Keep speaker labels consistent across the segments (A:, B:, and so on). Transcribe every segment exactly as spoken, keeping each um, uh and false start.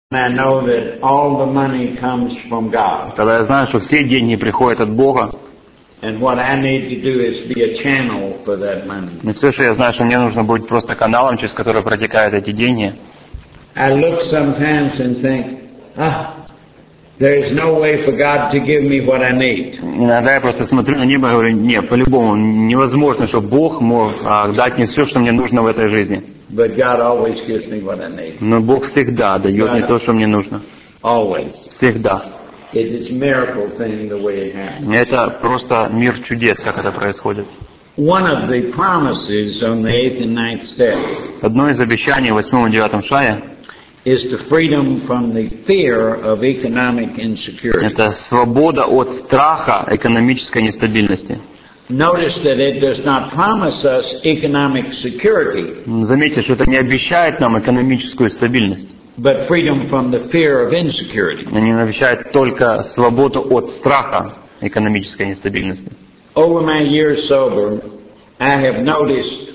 A: I know that all the money comes from God.
B: Тогда я знаю, что все деньги приходят от Бога.
A: And what I need to do is be a channel for that money.
B: И все, что я знаю, что мне нужно быть просто каналом, через который протекают эти деньги.
A: I look sometimes and think, ah, there is no way for God to give me what I need.
B: Иногда я просто смотрю на небо и говорю, нет, по-любому невозможно, что Бог мог а, дать мне все, что мне нужно в этой жизни.
A: But God always gives me what I need.
B: Но Бог всегда дает мне то, что мне нужно.
A: Always.
B: Всегда.
A: It is a miracle thing the way it happens.
B: Это просто мир чудес, как это происходит.
A: One of the promises on the eighth and ninth step
B: Одно из обещаний в восьмом и девятом шае
A: is the freedom from the fear of economic insecurity.
B: это свобода от страха экономической нестабильности.
A: Notice that it does not promise us economic security,
B: Заметьте, что это не обещает нам экономическую стабильность.
A: but freedom from the fear of insecurity.
B: Они обещают только свободу от страха экономической нестабильности.
A: Over my years sober, I have noticed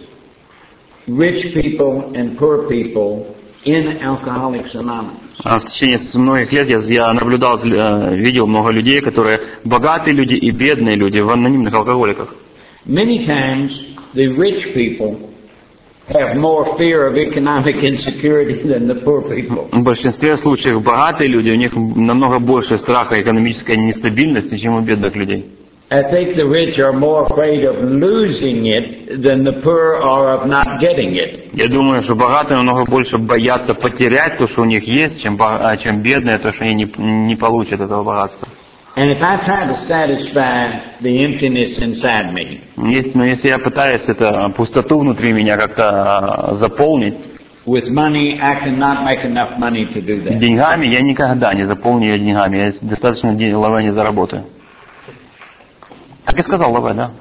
A: rich people and poor people in Alcoholics Anonymous.
B: А в течение многих лет я, я наблюдал, э, видел много людей, которые богатые люди и бедные люди в анонимных алкоголиках.
A: Many times, the rich people have more fear of economic insecurity than the poor people.
B: В большинстве случаев богатые люди, у них намного больше страха экономической нестабильности, чем у бедных людей.
A: I think the rich are more afraid of losing it than the poor are of not getting it.
B: Я думаю, что богатые намного больше боятся потерять то, что у них есть, чем, чем бедные, то, что они не, не получат этого богатства.
A: And if I try to satisfy the emptiness inside me,
B: Есть, но если я пытаюсь это пустоту внутри меня как-то заполнить,
A: with money, I cannot make enough money to do that.
B: деньгами я никогда не заполню ее деньгами. Я достаточно денег лаве не заработаю. Как я сказал, лаве, да?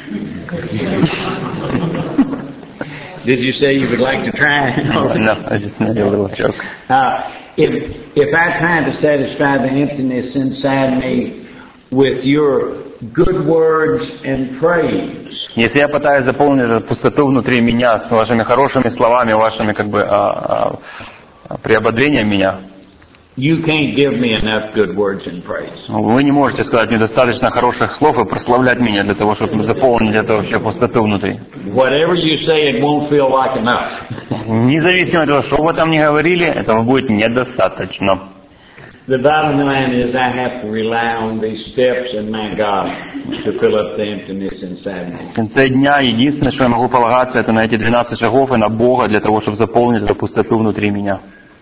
A: Did you say you would like to try?
B: No, I just made a little joke.
A: Uh, if if I try to satisfy the emptiness inside me with your good words and praise,
B: Если я пытаюсь заполнить эту пустоту внутри меня с вашими хорошими словами, вашими как бы а, а, приободрением меня,
A: you can't give me enough good words and praise.
B: вы не можете сказать мне достаточно хороших слов и прославлять меня для того, чтобы заполнить эту вообще пустоту внутри.
A: Whatever you say, it won't feel like enough.
B: Независимо от того, что вы там не говорили, этого будет недостаточно.
A: The bottom line is I have to rely on these steps and my God to fill up the emptiness inside me.
B: В конце дня единственное, что я могу полагаться, это на эти двенадцать шагов и на Бога для того, чтобы заполнить эту пустоту внутри меня.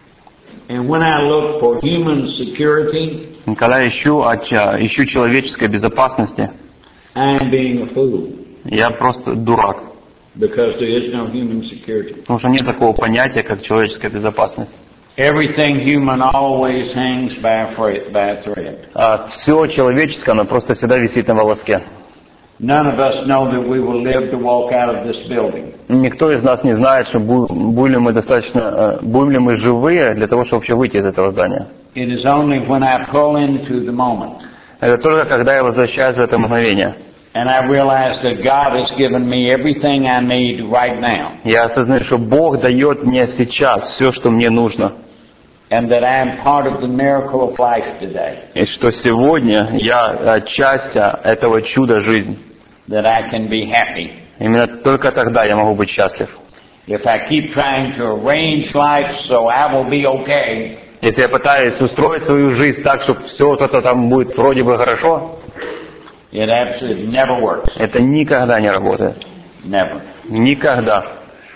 A: And when I look for human security,
B: Когда я ищу, ищу человеческой безопасности,
A: I am being a fool
B: я просто дурак.
A: because there is no human security.
B: Потому что нет такого понятия, как человеческая безопасность.
A: Everything human always hangs by a thread. By a thread.
B: А все человеческое, оно просто всегда висит на волоске.
A: None of us know that we will live to walk out of this building.
B: Никто из нас не знает, что будем ли мы достаточно, будем ли мы живые для того, чтобы вообще выйти из этого здания.
A: It is only when I pull into the moment
B: Это только когда я возвращаюсь в это мгновение.
A: and I realize that God has given me everything I need right now,
B: Я осознаю, что Бог дает мне сейчас все, что мне нужно.
A: and that I am part of the miracle of life today,
B: И что сегодня я часть этого чуда жизни.
A: that I can be happy.
B: Именно только тогда я могу быть счастлив.
A: If I keep trying to arrange life so I will be okay,
B: Если я пытаюсь устроить свою жизнь так, чтобы все вот это там будет вроде бы хорошо,
A: it absolutely never works.
B: это никогда не работает.
A: Never.
B: Никогда.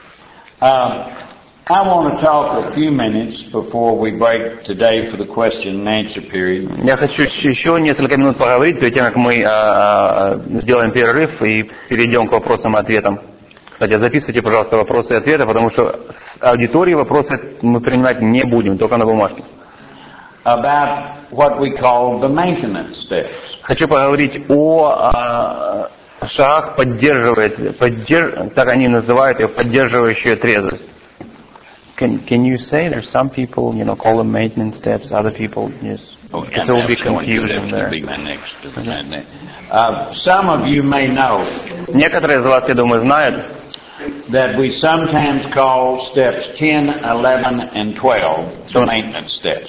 A: Um, I want to talk a few minutes before we break today for the question and answer period
B: Я хочу еще несколько минут поговорить перед тем, как мы а, а, сделаем перерыв и перейдем к вопросам и ответам. Кстати, записывайте, пожалуйста, вопросы и ответы, потому что с аудитории вопросы мы принимать не будем, только на бумажке.
A: about what we call the maintenance steps.
B: Хочу поговорить о а, шагах, поддерживает, поддерж, так они называют их, поддерживающие трезвость. Can, can you say there's some people, you know, call them maintenance steps, other people just,
A: Oh,
B: because there will be confusion there.
A: Be my next, okay. uh, some of you may know
B: Некоторые из вас, я думаю, знают,
A: that we sometimes call steps ten, eleven, and twelve the maintenance steps.